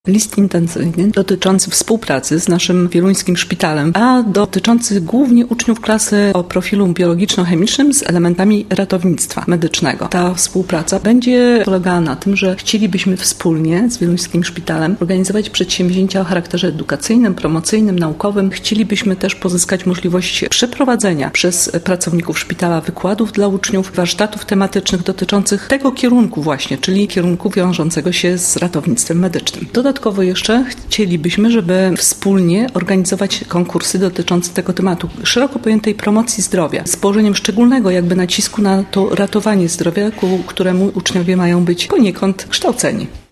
List intencyjny dotyczący współpracy z naszym wieluńskim szpitalem, a dotyczący głównie uczniów klasy o profilu biologiczno-chemicznym z elementami ratownictwa medycznego. Ta współpraca będzie polegała na tym, że chcielibyśmy wspólnie z wieluńskim szpitalem organizować przedsięwzięcia o charakterze edukacyjnym, promocyjnym, naukowym. Chcielibyśmy też pozyskać możliwość przeprowadzenia przez pracowników szpitala wykładów dla uczniów, warsztatów tematycznych dotyczących tego kierunku właśnie, czyli kierunku wiążącego się z ratownictwem medycznym. Dodatkowo jeszcze chcielibyśmy, żeby wspólnie organizować konkursy dotyczące tego tematu, szeroko pojętej promocji zdrowia, z położeniem szczególnego nacisku na to ratowanie zdrowia, ku któremu uczniowie mają być poniekąd kształceni.